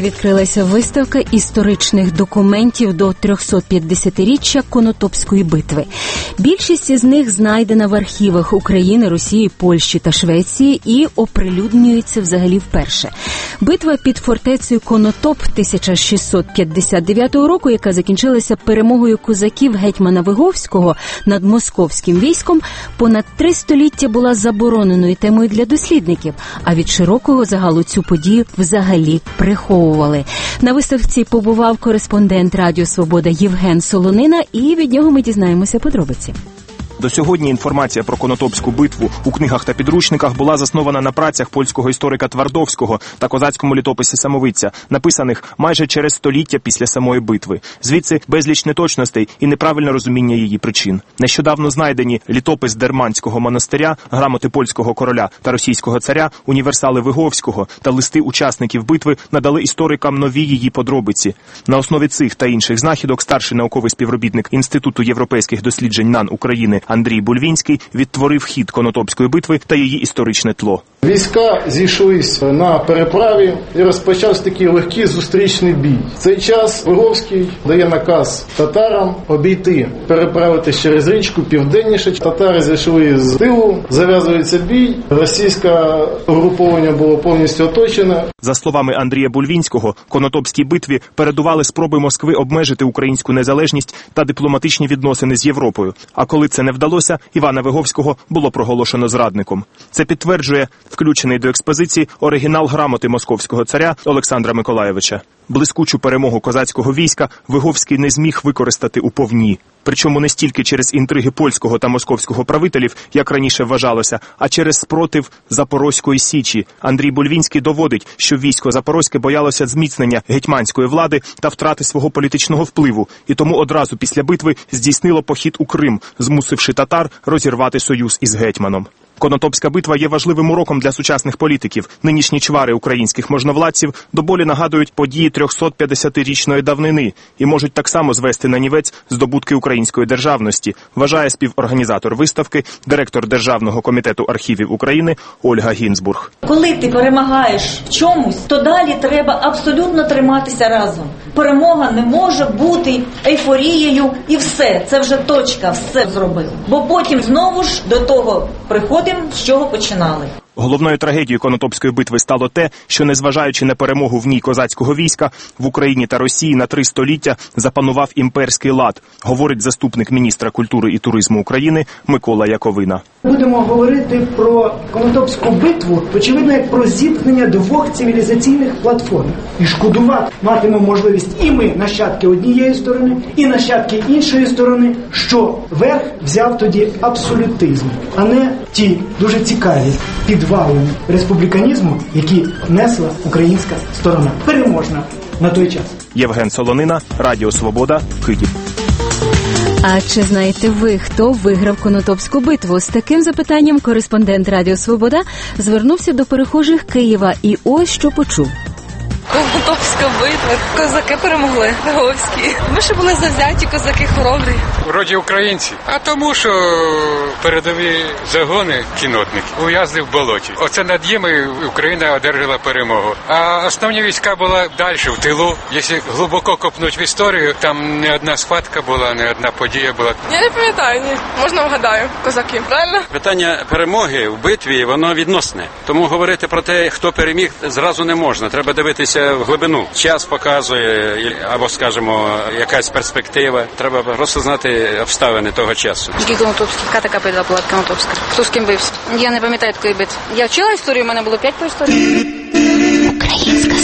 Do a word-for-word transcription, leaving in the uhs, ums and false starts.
Відкрилася виставка історичних документів до трьохсотп'ятдесятиріччя Конотопської битви. Більшість із них знайдена в архівах України, Росії, Польщі та Швеції і оприлюднюється взагалі вперше. Битва під фортецею Конотоп тисяча шістсот п'ятдесят дев'ятого року, яка закінчилася перемогою козаків гетьмана Виговського над московським військом, понад три століття була забороненою темою для дослідників, а від широкого загалу цю подію взагалі приховували. На виставці побував кореспондент Радіо Свобода Євген Солонина, і від нього ми дізнаємося подробиці. До сьогодні інформація про Конотопську битву у книгах та підручниках була заснована на працях польського історика Твардовського та козацькому літописі Самовиця, написаних майже через століття після самої битви. Звідси безліч неточностей і неправильне розуміння її причин. Нещодавно знайдені літопис Дерманського монастиря, грамоти польського короля та російського царя, універсали Виговського та листи учасників битви надали історикам нові її подробиці. На основі цих та інших знахідок старший науковий співробітник Інституту європейських досліджень НАН України Андрій Бульвінський відтворив хід Конотопської битви та її історичне тло. Війська зійшлись на переправі і розпочався такий легкий зустрічний бій. В цей час Виговський дає наказ татарам обійти, переправитись через річку південніше. Татари зійшли з тилу, зав'язується бій, російське угруповання було повністю оточене. За словами Андрія Бульвінського, Конотопській битві передували спроби Москви обмежити українську незалежність та дипломатичні відносини з Європою. А коли це не вдалося, Івана Виговського було проголошено зрадником. Це підтверджує включений до експозиції оригінал грамоти московського царя Олександра Миколайовича. Блискучу перемогу козацького війська Виговський не зміг використати уповні. Причому не стільки через інтриги польського та московського правителів, як раніше вважалося, а через спротив Запорозької Січі. Андрій Бульвінський доводить, що військо Запорозьке боялося зміцнення гетьманської влади та втрати свого політичного впливу, і тому одразу після битви здійснило похід у Крим, змусивши татар розірвати союз із гетьманом. Конотопська битва є важливим уроком для сучасних політиків. Нинішні чвари українських можновладців до болі нагадують події трьохсотп'ятдесятирічної давнини і можуть так само звести на нівець здобутки української державності, вважає співорганізатор виставки, директор Державного комітету архівів України Ольга Гінзбург. Коли ти перемагаєш в чомусь, то далі треба абсолютно триматися разом. Перемога не може бути ейфорією і все, це вже точка, все зробили. Бо потім знову ж до того приходимо, з чого починали. Головною трагедією Конотопської битви стало те, що, незважаючи на перемогу в ній козацького війська, в Україні та Росії на три століття запанував імперський лад, говорить заступник міністра культури і туризму України Микола Яковина. Будемо говорити про Конотопську битву, очевидно, як про зіткнення двох цивілізаційних платформ. І шкодувати матимемо можливість і ми, нащадки однієї сторони, і нащадки іншої сторони, що верх взяв тоді абсолютизм, а не ті дуже цікаві підвалини республіканізму, які несла українська сторона. Переможна на той час. Євген Солонина, Радіо Свобода, Київ. А чи знаєте ви, хто виграв Конотопську битву? З таким запитанням кореспондент Радіо Свобода звернувся до перехожих Києва і ось що почув. Конотопська битва. Козаки перемогли, Виговські. Ми ще були завзяті, козаки хоробрі. Вроді українці, а тому, що передові загони кіннотники ув'язли в болоті. Оце над ними Україна одержала перемогу. А основні війська були далі, в тилу. Якщо глибоко копнути в історію, там не одна схватка була, не одна подія була. Я не пам'ятаю, ні. Можна вгадаю. Козаки, правильно? Питання перемоги в битві, воно відносне. Тому говорити про те, хто переміг, зразу не можна. Треба дивитися в глибину. Час показує, або, скажімо, якась перспектива. Треба просто знати обставини того часу. Який Конотопський? Яка така битва була Конотопська? Хто з ким бився? Я не пам'ятаю такої битви. Я вчила історію, у мене було п'ять по історії. Українська